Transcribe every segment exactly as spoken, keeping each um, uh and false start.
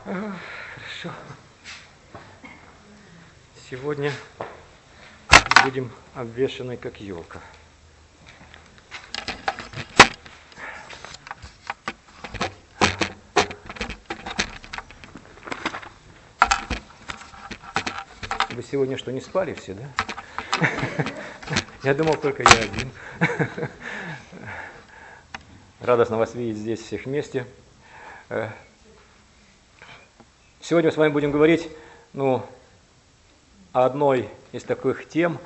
Хорошо. Сегодня будем обвешаны как елка. Вы сегодня что, не спали все, да? Я думал, только я один. Радостно вас видеть здесь всех вместе. Сегодня с вами будем говорить, ну, о одной из таких тем.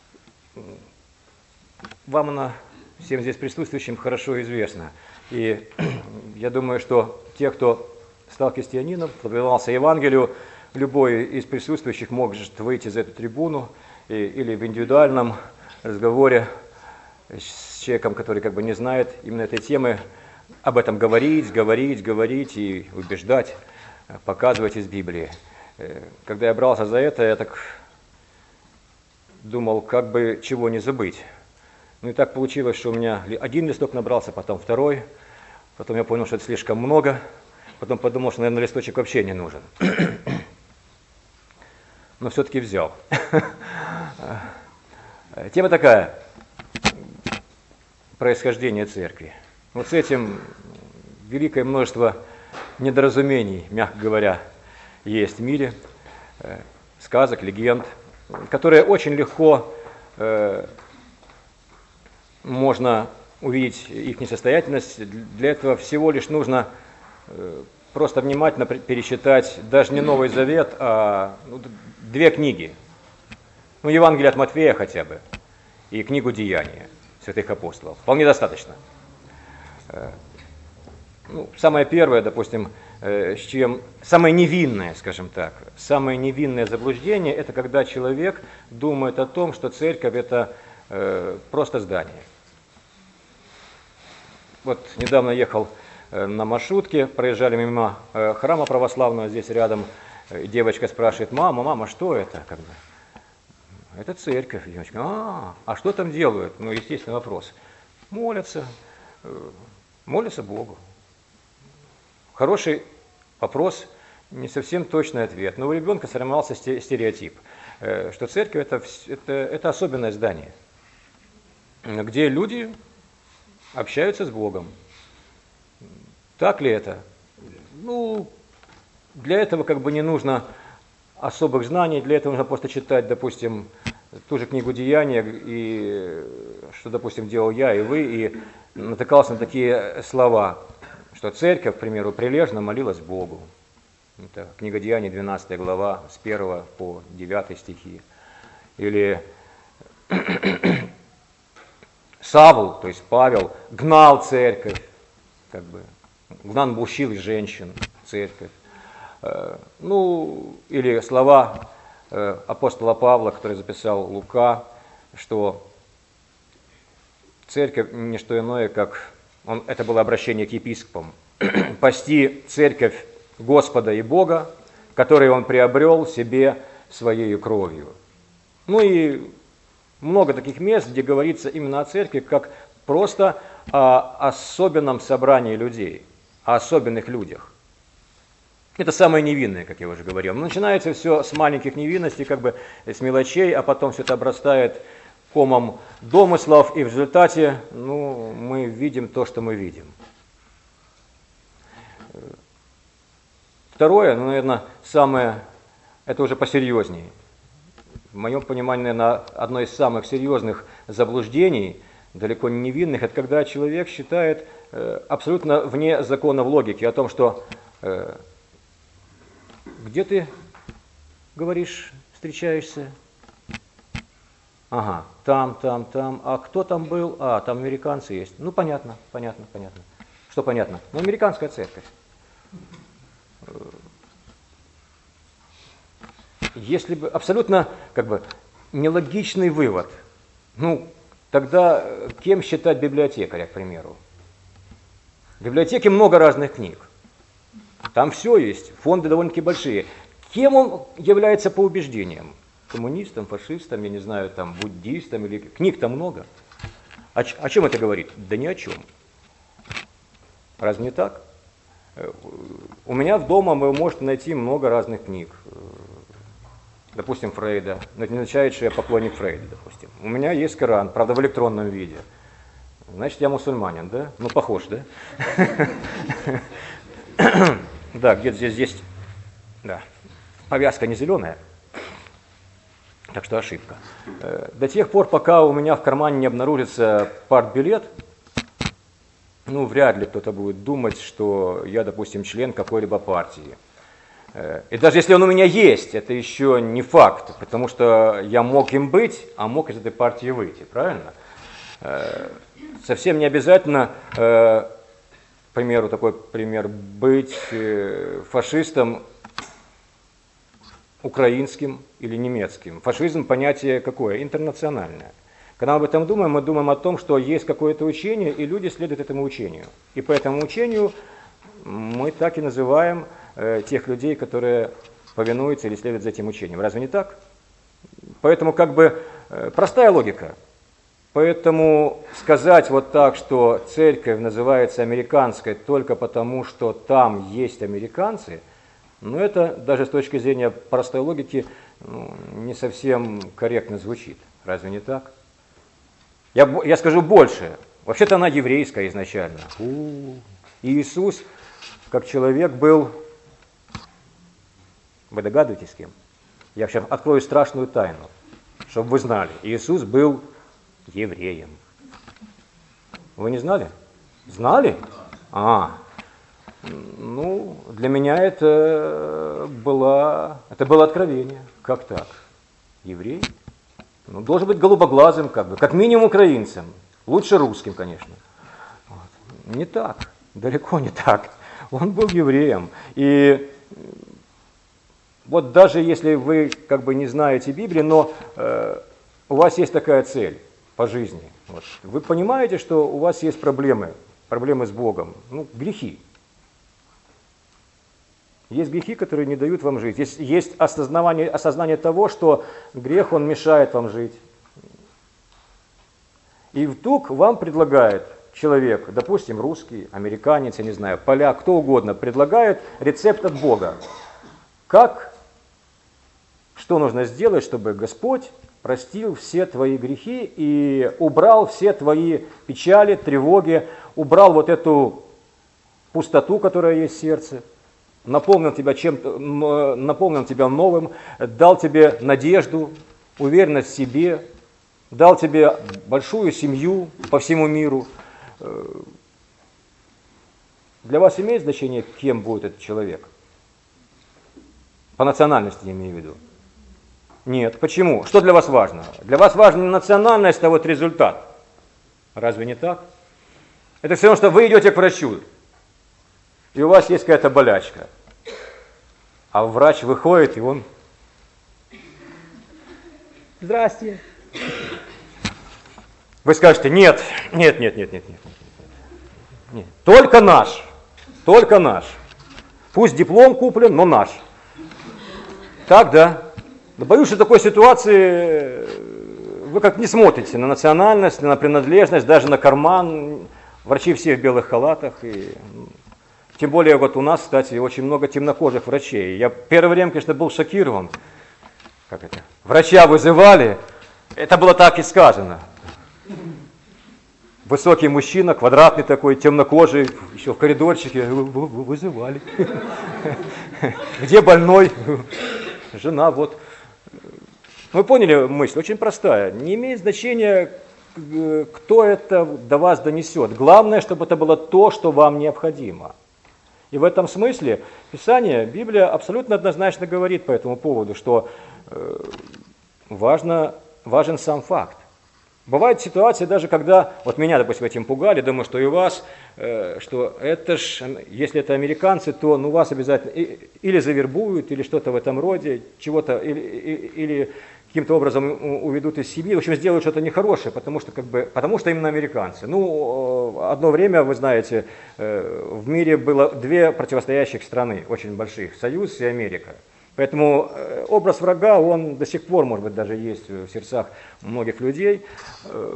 Вам она, всем здесь присутствующим, хорошо известна. И я думаю, что те, кто стал христианином, подвергался Евангелию, любой из присутствующих может выйти за эту трибуну и, или в индивидуальном разговоре с человеком, который как бы не знает именно этой темы, об этом говорить, говорить, говорить и убеждать, показывать из Библии. Когда я брался за это, я так думал, как бы чего не забыть. Ну и так получилось, что у меня один листок набрался, потом второй, потом я понял, что это слишком много, потом подумал, что, наверное, листочек вообще не нужен. Но все-таки взял. Тема такая: происхождение церкви. Вот с этим великое множество недоразумений, мягко говоря, есть в мире, сказок, легенд, которые очень легко э, можно увидеть их несостоятельность. Для этого всего лишь нужно э, просто внимательно пересчитать даже не Новый Завет, а ну, две книги. Ну, Евангелие от Матфея хотя бы и книгу Деяния святых апостолов. Вполне достаточно. Ну, самое первое, допустим, с чем, самое невинное, скажем так, самое невинное заблуждение, это когда человек думает о том, что церковь это э, просто здание. Вот недавно ехал э, на маршрутке, проезжали мимо э, храма православного, здесь рядом, э, девочка спрашивает: мама, мама, что это? Как бы, это церковь. Девочка: а, а что там делают? Ну, естественный вопрос. Молятся, э, молятся Богу. Хороший вопрос, не совсем точный ответ. Но у ребенка сформировался стереотип, что церковь это, это, это особенное здание, где люди общаются с Богом. Так ли это? Ну, для этого как бы не нужно особых знаний, для этого нужно просто читать, допустим, ту же книгу Деяния, и что, допустим, делал я и вы, и натыкался на такие слова, что церковь, к примеру, прилежно молилась Богу. Это книга Деяний, двенадцатая глава, с первого по девятый стихи. Или Савл, то есть Павел, гнал церковь, как бы, гнал мужчин и женщин, церковь. Ну, или слова апостола Павла, который записал Лука, что церковь не что иное, как... Он, это было обращение к епископам. «Пасти церковь Господа и Бога, который Он приобрел себе Своей кровью». Ну и много таких мест, где говорится именно о церкви, как просто о особенном собрании людей, о особенных людях. Это самое невинное, как я уже говорил. Но начинается все с маленьких невинностей, как бы с мелочей, а потом все это обрастает комом домыслов, и в результате ну, мы видим то, что мы видим. Второе, ну, наверное, самое, это уже посерьезнее. В моем понимании, наверное, одно из самых серьезных заблуждений, далеко не невинных, это когда человек считает э, абсолютно вне законов логики о том, что э, где ты, говоришь, встречаешься? Ага, там, там, там. А кто там был? А, там американцы есть. Ну, понятно, понятно, понятно. Что понятно? Ну, американская церковь. Если бы абсолютно, как бы, нелогичный вывод, ну, тогда кем считать библиотекаря, к примеру? В библиотеке много разных книг. Там все есть, фонды довольно-таки большие. Кем он является по убеждениям? Коммунистам, фашистам, я не знаю, там, буддистам, или книг-то много. О, о чем это говорит? Да ни о чем. Разве не так? У меня в дома вы можете найти много разных книг. Допустим, Фрейда. Но это не означает, что я поклонник Фрейда, допустим. У меня есть Коран, правда, в электронном виде. Значит, я мусульманин, да? Ну, похож, да? Да, где-то здесь есть, да, повязка не зеленая, так что ошибка. До тех пор, пока у меня в кармане не обнаружится партбилет, ну, вряд ли кто-то будет думать, что я, допустим, член какой-либо партии. И даже если он у меня есть, это еще не факт, потому что я мог им быть, а мог из этой партии выйти, правильно? Совсем не обязательно, к примеру, такой пример, быть фашистом украинским или немецким. Фашизм понятие какое? Интернациональное. Когда мы об этом думаем, мы думаем о том, что есть какое-то учение, и люди следуют этому учению. И по этому учению мы так и называем э, тех людей, которые повинуются или следуют за этим учением. Разве не так? Поэтому как бы э, простая логика. Поэтому сказать вот так, что церковь называется американской только потому, что там есть американцы, ну это даже с точки зрения простой логики ну, не совсем корректно звучит. Разве не так? Я, я скажу больше. Вообще-то она еврейская изначально. У-у-у. И Иисус, как человек, был... Вы догадываетесь, кем? Я сейчас открою страшную тайну, чтобы вы знали. Иисус был евреем. Вы не знали? Знали? А, ну, для меня это было, это было откровение. Как так? Еврей? Ну, должен быть голубоглазым, как бы, как минимум украинцем. Лучше русским, конечно. Вот. Не так, далеко не так. Он был евреем. И вот даже если вы как бы не знаете Библии, но э, у вас есть такая цель по жизни. Вот. Вы понимаете, что у вас есть проблемы, проблемы с Богом, ну, грехи. Есть грехи, которые не дают вам жить. Есть, есть осознавание, осознание того, что грех, он мешает вам жить. И вдруг вам предлагает человек, допустим, русский, американец, я не знаю, поляк, кто угодно, предлагает рецепт от Бога. Как, что нужно сделать, чтобы Господь простил все твои грехи и убрал все твои печали, тревоги, убрал вот эту пустоту, которая есть в сердце. Наполнил тебя чем-то, наполнил тебя новым, дал тебе надежду, уверенность в себе, дал тебе большую семью по всему миру. Для вас имеет значение, кем будет этот человек? По национальности я имею в виду. Нет. Почему? Что для вас важно? Для вас важна не национальность, а вот результат. Разве не так? Это все равно, что вы идете к врачу. И у вас есть какая-то болячка. А врач выходит, и он... Здрасте. Вы скажете, нет, нет, нет, нет, нет, нет, нет. Только наш, только наш. Пусть диплом куплен, но наш. Так, да. Но боюсь, что в такой ситуации вы как не смотрите на национальность, на принадлежность, даже на карман. Врачи все в белых халатах. И... Тем более вот у нас, кстати, очень много темнокожих врачей. Я первое время, конечно, был шокирован. Как это? Врача вызывали, это было так и сказано. Высокий мужчина, квадратный такой, темнокожий, еще в коридорчике, вызывали. Где больной? Жена, вот. Вы поняли мысль? Очень простая. Не имеет значения, кто это до вас донесет. Главное, чтобы это было то, что вам необходимо. И в этом смысле Писание, Библия абсолютно однозначно говорит по этому поводу, что э, важно, важен сам факт. Бывают ситуации даже, когда, вот меня, допустим, этим пугали, думаю, что и вас, э, что это ж, если это американцы, то ну, вас обязательно и, или завербуют, или что-то в этом роде, чего-то, или, или, или каким-то образом уведут из семьи, в общем, сделают что-то нехорошее, потому что, как бы, потому что именно американцы. Ну, одно время, вы знаете, в мире было две противостоящих страны, очень больших, Союз и Америка. Поэтому образ врага, он до сих пор, может быть, даже есть в сердцах многих людей.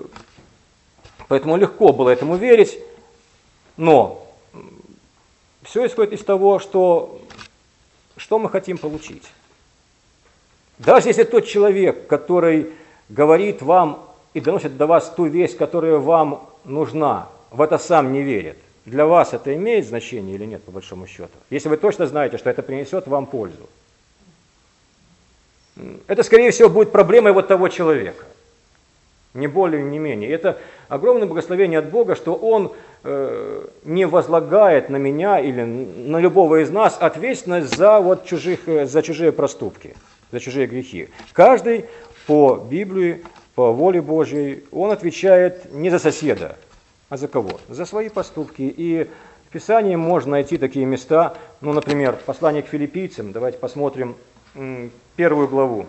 Поэтому легко было этому верить, но все исходит из того, что, что мы хотим получить. Даже если тот человек, который говорит вам и доносит до вас ту весть, которая вам нужна, в это сам не верит, для вас это имеет значение или нет, по большому счету? Если вы точно знаете, что это принесет вам пользу. Это, скорее всего, будет проблемой вот того человека. Не более, не менее. Это огромное благословение от Бога, что Он э, не возлагает на меня или на любого из нас ответственность за, вот, чужих, за чужие проступки, за чужие грехи. Каждый по Библии, по воле Божьей, он отвечает не за соседа, а за кого? За свои поступки. И в Писании можно найти такие места, ну, например, послание к филиппийцам, давайте посмотрим м, первую главу.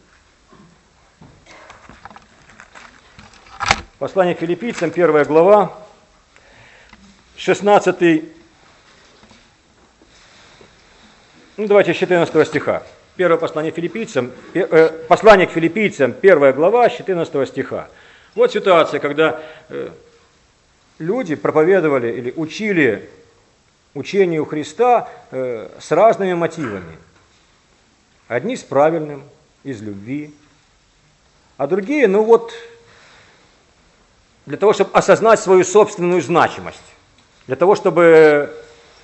Послание к филиппийцам, первая глава, шестнадцатый, ну давайте с четырнадцатого стиха. Первое послание филиппийцам, э, послание к филиппийцам, первая глава, с четырнадцатого стиха. Вот ситуация, когда э, люди проповедовали или учили учению Христа э, с разными мотивами. Одни с правильным, из любви, а другие, ну вот, для того, чтобы осознать свою собственную значимость, для того, чтобы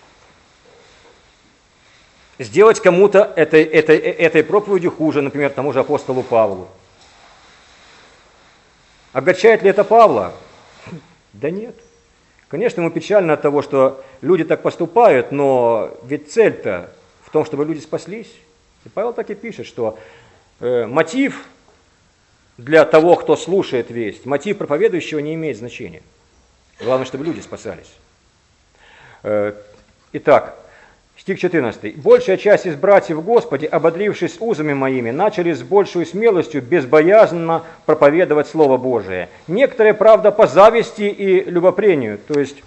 сделать кому-то этой, этой, этой проповедью хуже, например, тому же апостолу Павлу. Огорчает ли это Павла? Да нет. Конечно, ему печально от того, что люди так поступают, но ведь цель-то в том, чтобы люди спаслись. И Павел так и пишет, что э, мотив для того, кто слушает весть, мотив проповедующего не имеет значения. Главное, чтобы люди спасались. Итак, стих четырнадцатый. «Большая часть из братьев Господи, ободрившись узами моими, начали с большей смелостью безбоязненно проповедовать Слово Божие. Некоторые, правда, по зависти и любопрению». То есть,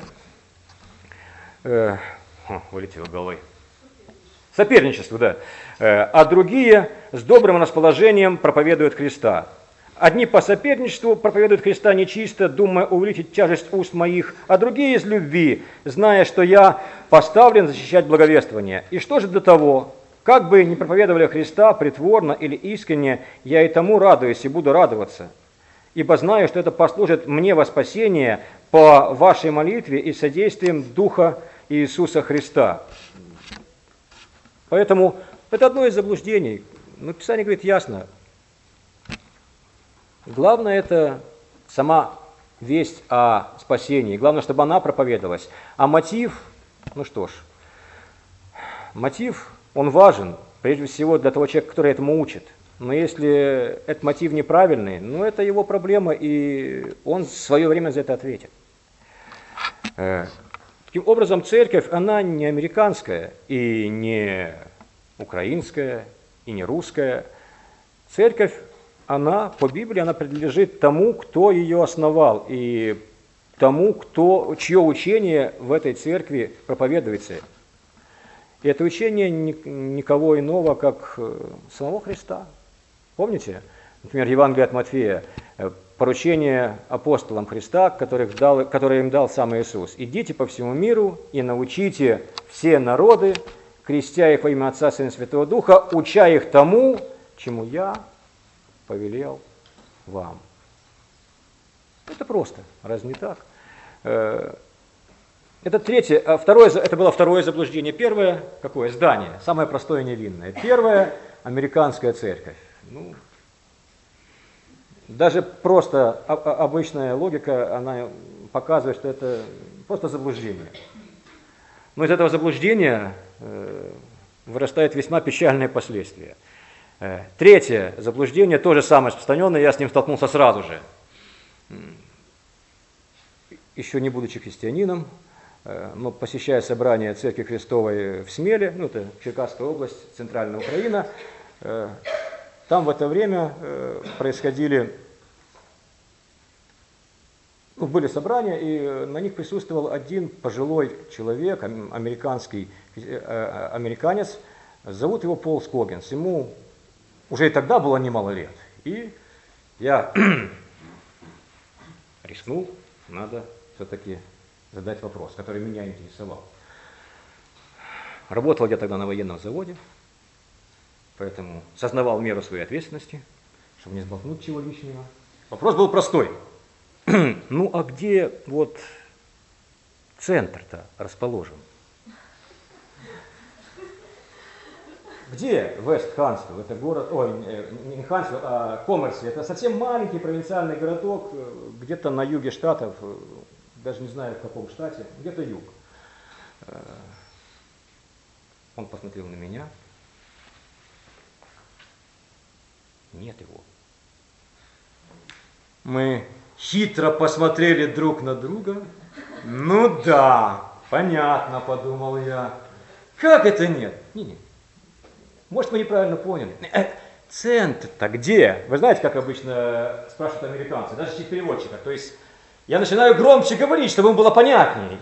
э, о, вылетело головой. Соперничество, да. А другие с добрым расположением проповедуют Христа. Одни по соперничеству проповедуют Христа нечисто, думая увеличить тяжесть уст моих, а другие из любви, зная, что я поставлен защищать благовествование. И что же до того? Как бы ни проповедовали Христа притворно или искренне, я и тому радуюсь и буду радоваться, ибо знаю, что это послужит мне во спасение по вашей молитве и содействием Духа Иисуса Христа. Поэтому это одно из заблуждений. Но Писание говорит ясно. Главное это сама весть о спасении. Главное, чтобы она проповедовалась. А мотив, ну что ж, мотив, он важен, прежде всего для того человека, который этому учит. Но если этот мотив неправильный, ну это его проблема, и он в свое время за это ответит. Таким образом, церковь, она не американская, и не украинская, и не русская. Церковь, она по Библии, она принадлежит тому, кто ее основал, и тому, кто, чье учение в этой церкви проповедуется. И это учение никого иного, как самого Христа. Помните, например, Евангелие от Матфея, поручение апостолам Христа, которых дал, которое им дал сам Иисус. «Идите по всему миру и научите все народы, крестя их во имя Отца, Сына и Святого Духа, уча их тому, чему я повелел вам». Это просто, разве не так? Это третье, второе, это было второе заблуждение. Первое, какое? Здание, самое простое и невинное. Первое, американская церковь. Ну, даже просто обычная логика, она показывает, что это просто заблуждение. Но из этого заблуждения вырастают весьма печальные последствия. Третье заблуждение, тоже самое распространенное, я с ним столкнулся сразу же. Еще не будучи христианином, но посещая собрание Церкви Христовой в Смеле, ну это Черкасская область, Центральная Украина, там в это время происходили, ну, были собрания, и на них присутствовал один пожилой человек, американский, американец, зовут его Пол Скогинс. Ему уже и тогда было немало лет. И я рискнул, надо все-таки задать вопрос, который меня интересовал. Работал я тогда на военном заводе, поэтому сознавал меру своей ответственности, чтобы не сболтнуть чего лишнего. Вопрос был простой. Ну а где вот центр-то расположен? Где Вест-Хансвилл? Это город, ой, не Хансвилл, а Коммерси. Это совсем маленький провинциальный городок, где-то на юге штатов, даже не знаю в каком штате, где-то юг. Он посмотрел на меня. Нет его. Мы хитро посмотрели друг на друга. Ну да, понятно, подумал я. Как это нет? Не-не. Может, мы неправильно поняли. Центр-то где? Вы знаете, как обычно спрашивают американцы, даже через переводчика. То есть я начинаю громче говорить, чтобы им было понятнее.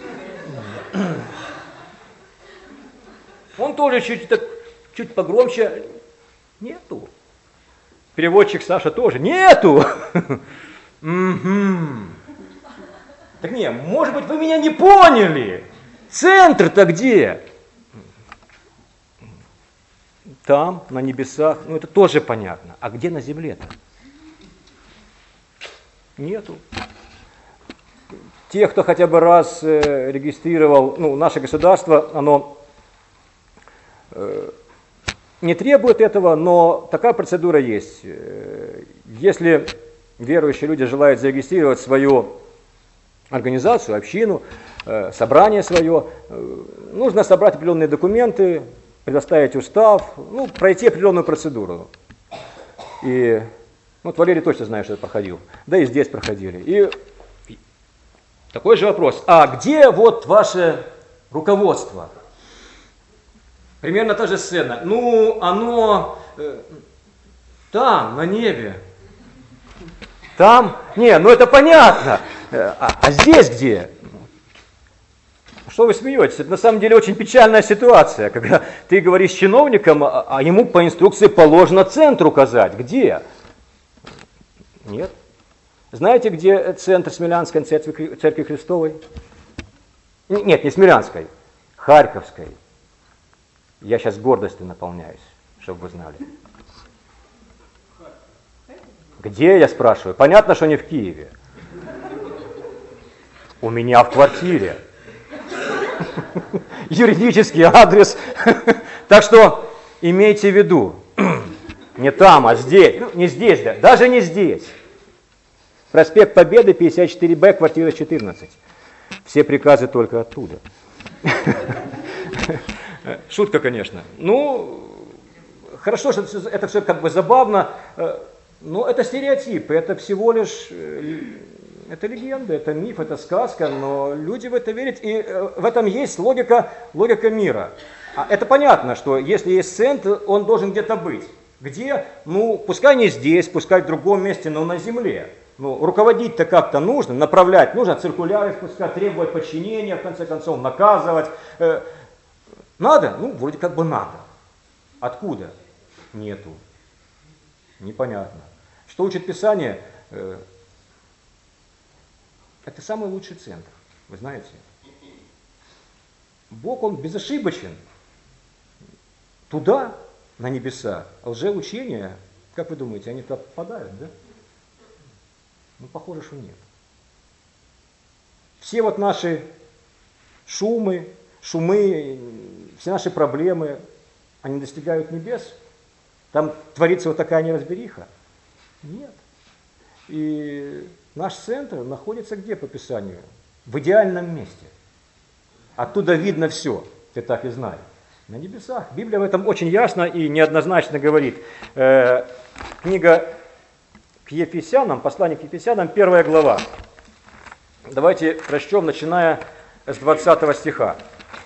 Он тоже чуть, так, чуть погромче. Нету. Переводчик Саша тоже. Нету. Так не, может быть, вы меня не поняли. Центр-то где? Там, на небесах, ну это тоже понятно. А где на земле-то? Нету. Те, кто хотя бы раз э, регистрировал, ну, наше государство, оно э, не требует этого, но такая процедура есть. Если верующие люди желают зарегистрировать свою организацию, общину, э, собрание свое, э, нужно собрать определенные документы, предоставить устав, ну, пройти определенную процедуру. И вот Валерий точно знает, что это проходил. Да и здесь проходили. И такой же вопрос. А где вот ваше руководство? Примерно та же сцена. Ну, оно э, там, на небе. Там? Не, ну это понятно. А, а здесь где? Что вы смеетесь? Это на самом деле очень печальная ситуация, когда ты говоришь с чиновником, а ему по инструкции положено центр указать. Где? Нет. Знаете, где центр Смелянской церкви, церкви Христовой? Нет, не Смелянской, Харьковской. Я сейчас гордостью наполняюсь, чтобы вы знали. Где, я спрашиваю? Понятно, что не в Киеве. У меня в квартире. Юридический адрес. Так что имейте в виду, не там, а здесь. Ну, не здесь, да, даже не здесь. Проспект Победы, пятьдесят четыре Б, квартира четырнадцать. Все приказы только оттуда. Шутка, конечно. Ну, хорошо, что это все как бы забавно, но это стереотипы, это всего лишь... Это легенда, это миф, это сказка, но люди в это верят, и в этом есть логика, логика мира. А это понятно, что если есть центр, он должен где-то быть. Где? Ну, пускай не здесь, пускай в другом месте, но на земле. Ну, руководить-то как-то нужно, направлять нужно, циркуляры спускать, требовать подчинения, в конце концов, наказывать. Надо? Ну, вроде как бы надо. Откуда? Нету. Непонятно. Что учит Писание? Это самый лучший центр, вы знаете. Бог, Он безошибочен. Туда, на небеса, лжеучения, как вы думаете, они туда попадают, да? Ну, похоже, что нет. Все вот наши шумы, шумы, все наши проблемы, они достигают небес? Там творится вот такая неразбериха? Нет. И наш центр находится где по Писанию? В идеальном месте. Оттуда видно все, ты так и знай. На небесах. Библия в этом очень ясно и неоднозначно говорит. Э, книга к Ефесянам, послание к Ефесянам, первая глава. Давайте прочтем, начиная с двадцатого стиха.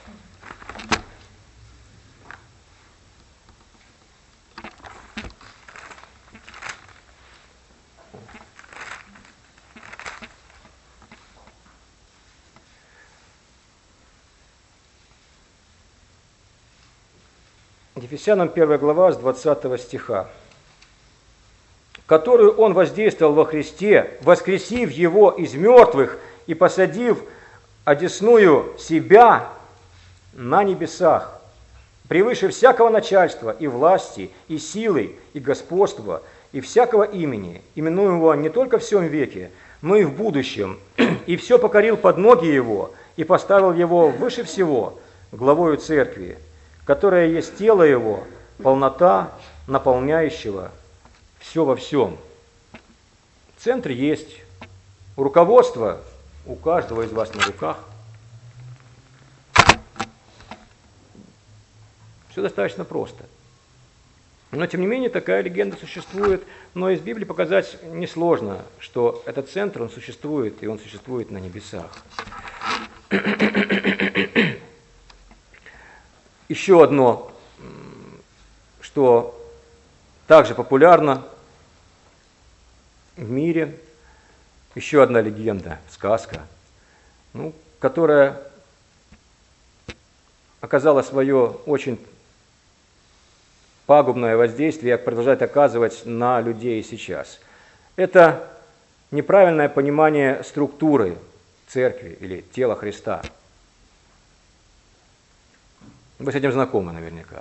Ефесянам первая глава с двадцатого стиха. «Которую Он воздействовал во Христе, воскресив Его из мертвых и посадив одесную себя на небесах, превыше всякого начальства и власти, и силы, и господства, и всякого имени, именуемого не только в всем веке, но и в будущем, и все покорил под ноги его, и поставил его выше всего, главою церкви, которая есть тело его, полнота наполняющего все во всем. Центр есть, руководство у каждого из вас на руках. Все достаточно просто. Но, тем не менее, такая легенда существует, но из Библии показать несложно, что этот центр, он существует, и он существует на небесах. Еще одно, что также популярно в мире, еще одна легенда, сказка, ну, которая оказала свое очень пагубное воздействие, продолжает оказывать на людей сейчас. Это неправильное понимание структуры церкви или тела Христа. Вы с этим знакомы наверняка.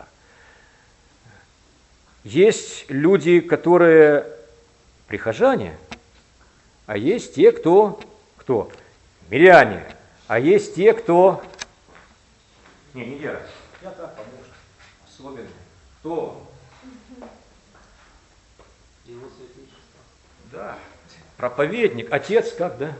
Есть люди, которые прихожане, а есть те, кто, кто? Миряне, а есть те, кто... Не, не я. Я так, помощник, особенный. Кто? Его святейшество. Да, проповедник, отец, как, да?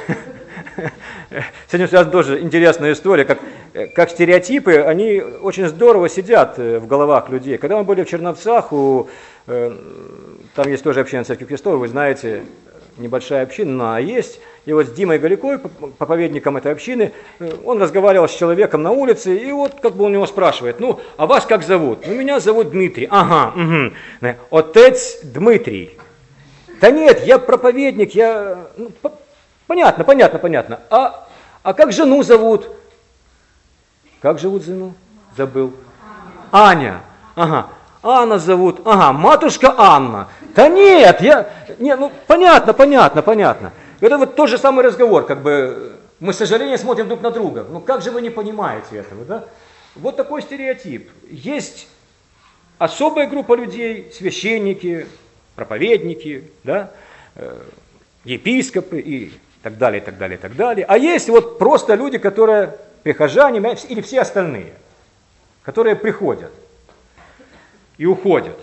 С этим связана тоже интересная история, как, как стереотипы, они очень здорово сидят в головах людей. Когда мы были в Черновцах, у, там есть тоже община Церкви Христовой, вы знаете, небольшая община, а есть. И вот с Димой Галикой, проповедником этой общины, он разговаривал с человеком на улице, и вот как бы он его спрашивает, ну, а вас как зовут? Ну, меня зовут Дмитрий. Ага, угу. Отец Дмитрий. Да нет, я проповедник, я... Ну, понятно, понятно, понятно. А, а как жену зовут? Как зовут жену? Забыл. Аня. Ага. Анна зовут. Ага, матушка Анна. Да нет, я... Не, ну, понятно, понятно, понятно. Это вот тот же самый разговор, как бы мы с сожалением смотрим друг на друга. Ну как же вы не понимаете этого, да? Вот такой стереотип. Есть особая группа людей, священники, проповедники, да, епископы и так далее, и так далее, и так далее. А есть вот просто люди, которые прихожане или все остальные, которые приходят и уходят.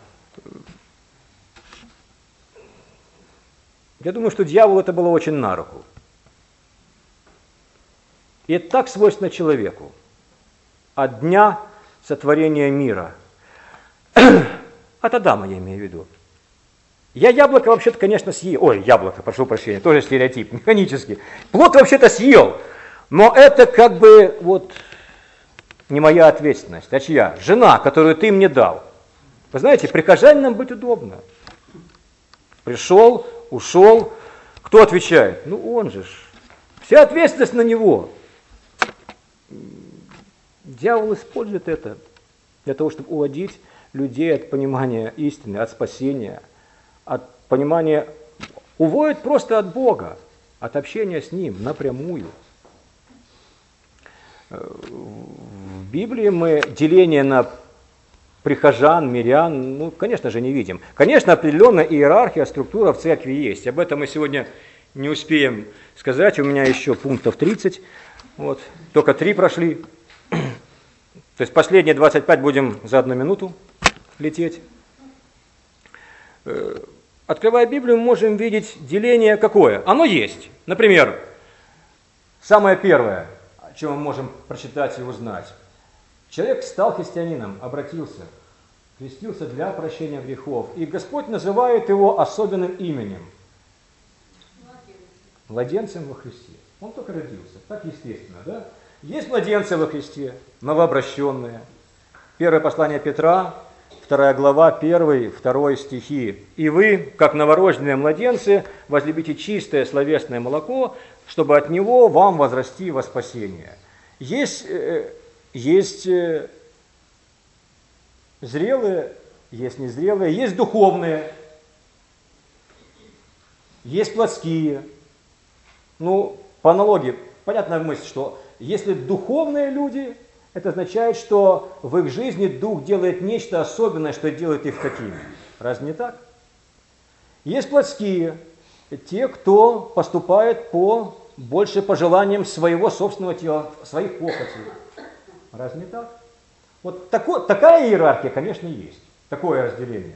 Я думаю, что дьяволу это было очень на руку. И это так свойственно человеку. От дня сотворения мира. От Адама я имею в виду. Я яблоко вообще-то, конечно, съел. Ой, яблоко, прошу прощения, тоже стереотип, механический. Плод вообще-то съел. Но это как бы вот не моя ответственность. А чья? Жена, которую ты мне дал. Вы знаете, прихожанам быть удобно. Пришел, ушел. Кто отвечает? Ну он же. Вся ответственность на него. Дьявол использует это для того, чтобы уводить людей от понимания истины, от спасения, от понимания, уводит просто от Бога, от общения с Ним напрямую. В Библии мы деление на прихожан, мирян, ну, конечно же, не видим. Конечно, определенная иерархия, структура в церкви есть. Об этом мы сегодня не успеем сказать. У меня еще пунктов тридцать. Вот. Только три прошли. То есть последние двадцать пять будем за одну минуту лететь. Открывая Библию, мы можем видеть деление какое? Оно есть. Например, самое первое, о чем мы можем прочитать и узнать. Человек стал христианином, обратился, крестился для прощения грехов. И Господь называет его особенным именем. Младенцем во Христе. Он только родился, так естественно, да? Есть младенцы во Христе, новообращенные. Первое послание Петра, вторая глава, первый, второй стихи. «И вы, как новорожденные младенцы, возлюбите чистое словесное молоко, чтобы от него вам возрасти во спасение». Есть... Есть зрелые, есть незрелые, есть духовные, есть плотские. Ну, по аналогии, понятная мысль, что если духовные люди, Это означает, что в их жизни Дух делает нечто особенное, что делает их такими. Разве не так? Есть плотские, те, кто поступает по больше по желаниям своего собственного тела, своих похотей. Разве не так? Вот такой, такая иерархия, конечно, есть. Такое разделение.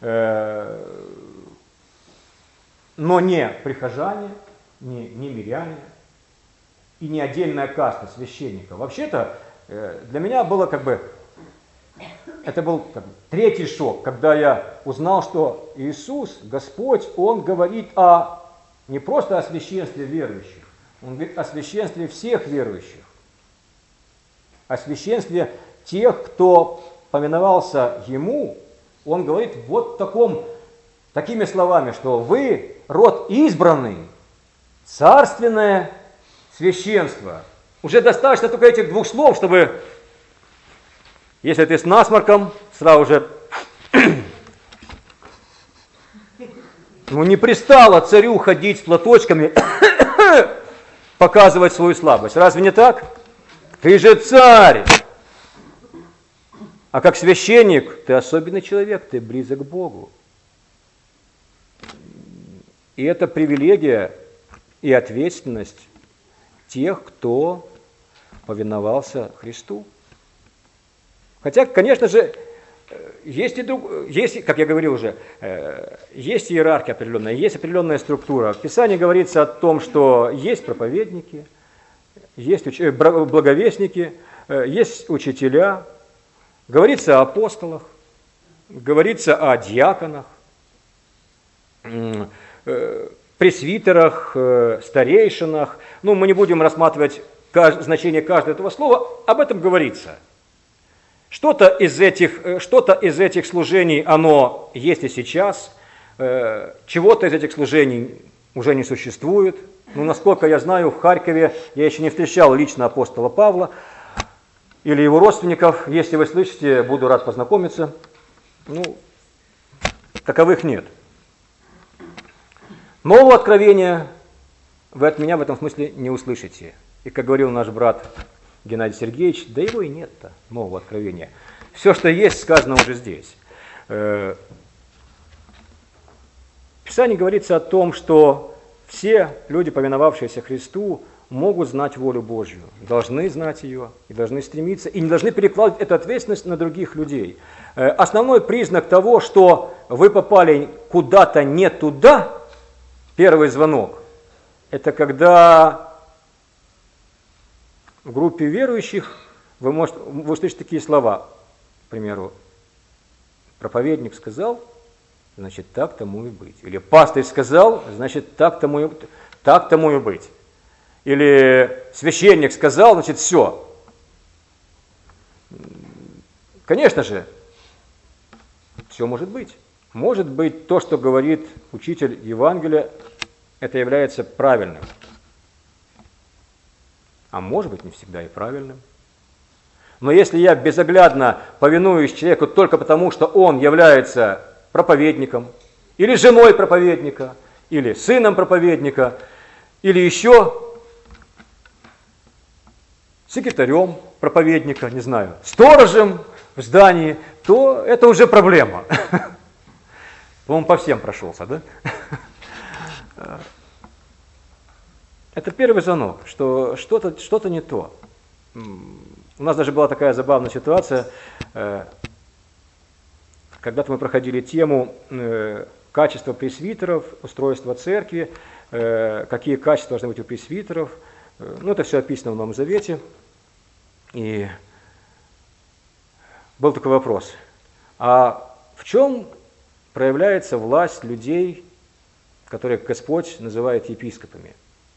Но не прихожане, не, не миряне и не отдельная каста священников. Вообще-то для меня было как бы, это был как бы, третий шок, когда я узнал, что Иисус, Господь, Он говорит о, не просто о священстве верующих, Он говорит о священстве всех верующих, о священстве тех, кто повиновался Ему. Он говорит вот таком, такими словами, что вы род избранный, царственное священство. Уже достаточно только этих двух слов, чтобы, если ты с насморком, сразу же, ну не пристало царю ходить с платочками, показывать свою слабость. Разве не так? Ты же царь! А как священник, ты особенный человек, ты близок к Богу. И это привилегия и ответственность тех, кто повиновался Христу. Хотя, конечно же, есть, и друг, есть, как я говорил уже, есть иерархия определенная, есть определенная структура. В Писании говорится о том, что есть проповедники, есть уч... благовестники, есть учителя, говорится о апостолах, говорится о диаконах, пресвитерах, старейшинах. Ну, мы не будем рассматривать значение каждого этого слова, об этом говорится. Что-то из этих, что-то из этих служений, оно есть и сейчас, чего-то из этих служений уже не существует. Ну, насколько я знаю, в Харькове я еще не встречал лично апостола Павла или его родственников. Если вы слышите, буду рад познакомиться. Ну, таковых нет. Нового откровения вы от меня в этом смысле не услышите. И как говорил наш брат Геннадий Сергеевич, да его и нет-то, нового откровения. Все, что есть, сказано уже здесь. В Писании говорится о том, что все люди, повиновавшиеся Христу, могут знать волю Божью, должны знать ее и должны стремиться, и не должны перекладывать эту ответственность на других людей. Основной признак того, что вы попали куда-то не туда, первый звонок, это когда в группе верующих вы можете вы услышите такие слова, к примеру, проповедник сказал, значит, так тому и быть. Или пастырь сказал, значит, так тому и, так тому и быть. Или священник сказал, значит, все. Конечно же, все может быть. Может быть, то, что говорит учитель Евангелия, это является правильным. А может быть, не всегда и правильным. Но если я безоглядно повинуюсь человеку только потому, что он является проповедником, или женой проповедника, или сыном проповедника, или еще секретарем проповедника, не знаю, сторожем в здании, то это уже проблема. Он по всем прошелся, да? Это первый звонок, что что-то, что-то не то. У нас даже была такая забавная ситуация. Когда-то мы проходили тему качества пресвитеров, устройства церкви, какие качества должны быть у пресвитеров. Ну, это все описано в Новом Завете. И был такой вопрос. А в чем проявляется власть людей, которых Господь называет епископами?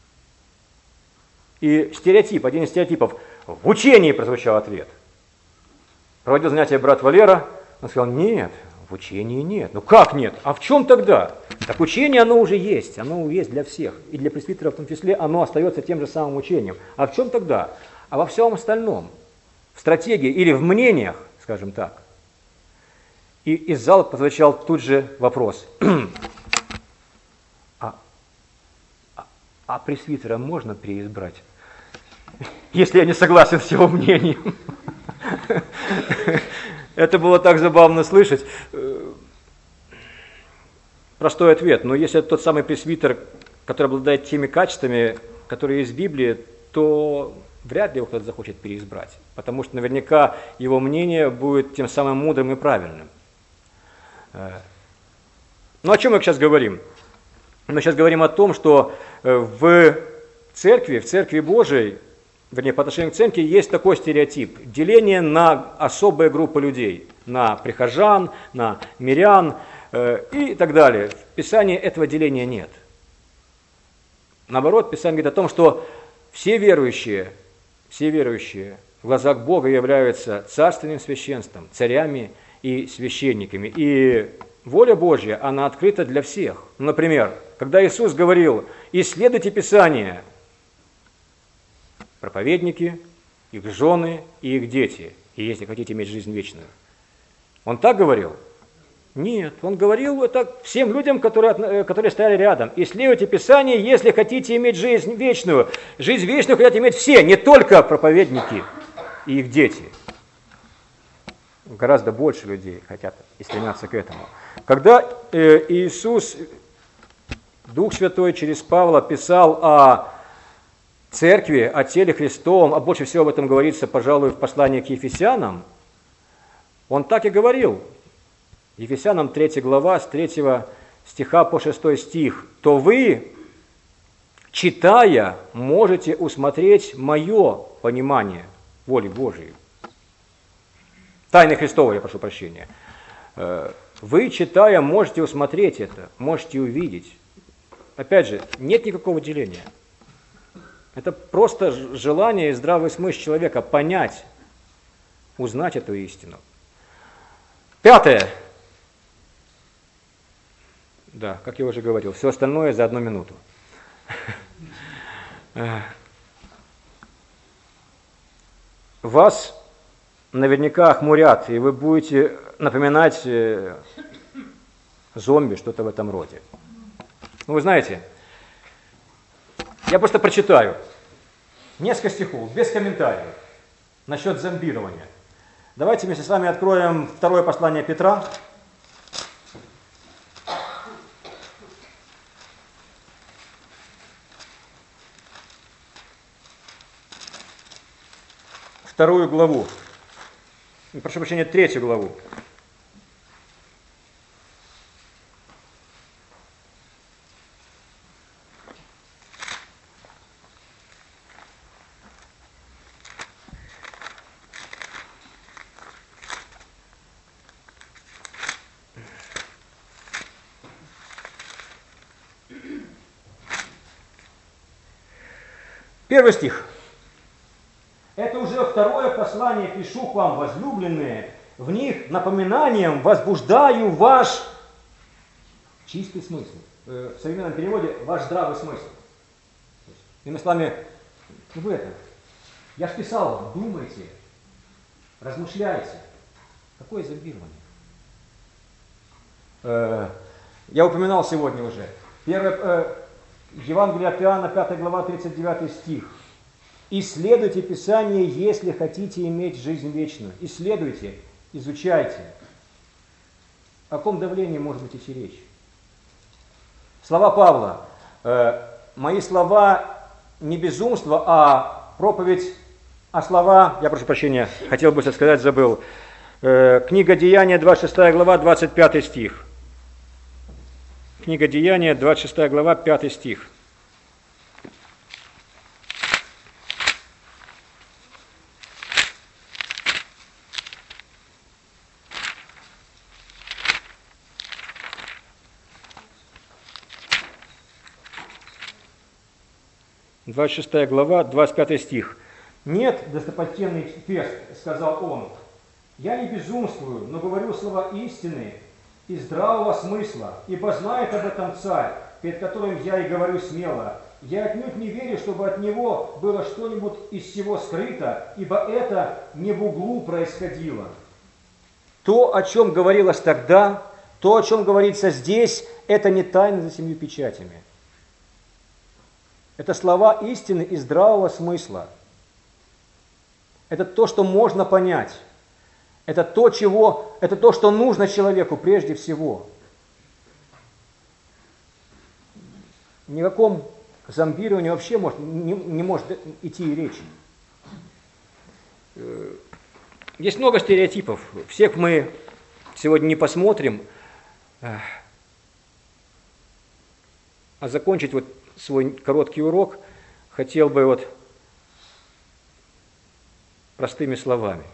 И стереотип, один из стереотипов, в учении прозвучал ответ. Проводил занятие брат Валера, он сказал, нет, в учении нет. Ну как нет? А в чем тогда? Так учение оно уже есть, оно есть для всех. И для пресвитеров в том числе оно остается тем же самым учением. А в чем тогда? А во всем остальном. В стратегии или в мнениях, скажем так. И из зала прозвучал тут же вопрос. а, а, а пресвитера можно переизбрать? Если я не согласен с его мнением. Это было так забавно слышать. Простой ответ. Но если это тот самый пресвитер, который обладает теми качествами, которые есть в Библии, то вряд ли его кто-то захочет переизбрать. Потому что наверняка его мнение будет тем самым мудрым и правильным. Ну о чем мы сейчас говорим? Мы сейчас говорим о том, что в церкви, в церкви Божией, вернее, по отношению к церкви, есть такой стереотип. Деление на особые группы людей. На прихожан, на мирян э, и так далее. В Писании этого деления нет. Наоборот, Писание говорит о том, что все верующие, все верующие в глазах Бога являются царственным священством, царями и священниками. И воля Божья, она открыта для всех. Например, когда Иисус говорил: «Исследуйте Писание», проповедники, их жены и их дети, и если хотите иметь жизнь вечную. Он так говорил? Нет, он говорил это всем людям, которые, которые стояли рядом. «Исследуйте Писание, если хотите иметь жизнь вечную». Жизнь вечную хотят иметь все, не только проповедники и их дети. Гораздо больше людей хотят и стремятся к этому. Когда э, Иисус, Дух Святой через Павла писал о церкви, о теле Христовом, а больше всего об этом говорится, пожалуй, в послании к Ефесянам, он так и говорил. Ефесянам третья глава, с третьего стиха по шестой стих. «То вы, читая, можете усмотреть мое понимание воли Божией». Тайны Христовой, я прошу прощения. Вы, читая, можете усмотреть это, можете увидеть. Опять же, нет никакого деления. Это просто желание и здравый смысл человека понять, узнать эту истину. Пятое. Да, как я уже говорил, все остальное за одну минуту. Вас наверняка охмурят, и вы будете напоминать зомби, что-то в этом роде. Ну, вы знаете, я просто прочитаю несколько стихов, без комментариев, насчет зомбирования. Давайте вместе с вами откроем второе послание Петра. Вторую главу. Прошу прощения, третью главу. Первый стих. Это уже второе послание пишу к вам, возлюбленные. В них напоминанием возбуждаю ваш чистый смысл. В современном переводе ваш здравый смысл. И мы с вами, ну вы это, я ж писал вам, думайте, размышляйте. Какое зомбирование? Я упоминал сегодня уже. Первое, Евангелие от Иоанна, пятая глава, тридцать девятый стих. «Исследуйте Писание, если хотите иметь жизнь вечную». Исследуйте, изучайте. О каком давлении может быть идти речь? Слова Павла. Э, «Мои слова не безумство, а проповедь, а слова...» Я прошу прощения, хотел бы сказать, забыл. Э, книга Деяния, двадцать шестая глава, двадцать пятый стих. Книга Деяния, двадцать шестая глава, пятый стих. двадцать шестая глава, двадцать пятый стих. «Нет, достопочтенный Фест, — сказал он, — я не безумствую, но говорю слова истины и здравого смысла, ибо знает об этом царь, перед которым я и говорю смело. Я отнюдь не верю, чтобы от него было что-нибудь из всего скрыто, ибо это не в углу происходило». То, о чем говорилось тогда, то, о чем говорится здесь, это не тайна за семью печатями. Это слова истины и здравого смысла. Это то, что можно понять. Это то, чего, это то, что нужно человеку прежде всего. Ни о каком зомбировании вообще может, не, не может идти и речи. Есть много стереотипов. Всех мы сегодня не посмотрим. А закончить вот свой короткий урок хотел бы вот простыми словами.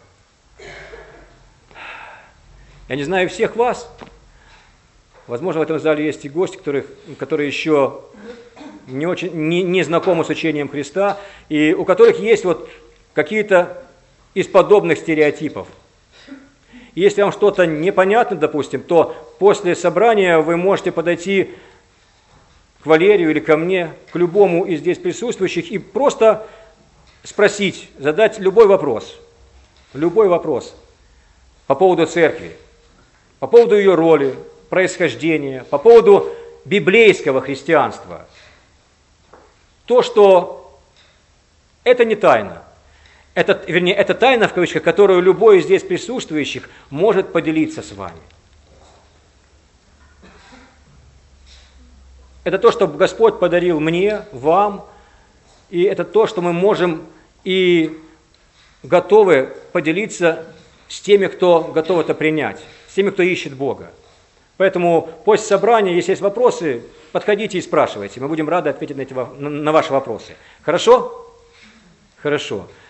Я не знаю всех вас. Возможно, в этом зале есть и гости, которых, которые еще не, очень, не, не знакомы с учением Христа, и у которых есть вот какие-то из подобных стереотипов. И если вам что-то непонятно, допустим, то после собрания вы можете подойти к Валерию или ко мне, к любому из здесь присутствующих, и просто спросить, задать любой вопрос, любой вопрос по поводу церкви, по поводу ее роли, происхождения, по поводу библейского христианства. То, что это не тайна, это, вернее, это тайна, в кавычках, которую любой из здесь присутствующих может поделиться с вами. Это то, что Господь подарил мне, вам, и это то, что мы можем и готовы поделиться с теми, кто готов это принять, с теми, кто ищет Бога. Поэтому после собрания, если есть вопросы, подходите и спрашивайте. Мы будем рады ответить на, эти, на ваши вопросы. Хорошо? Хорошо.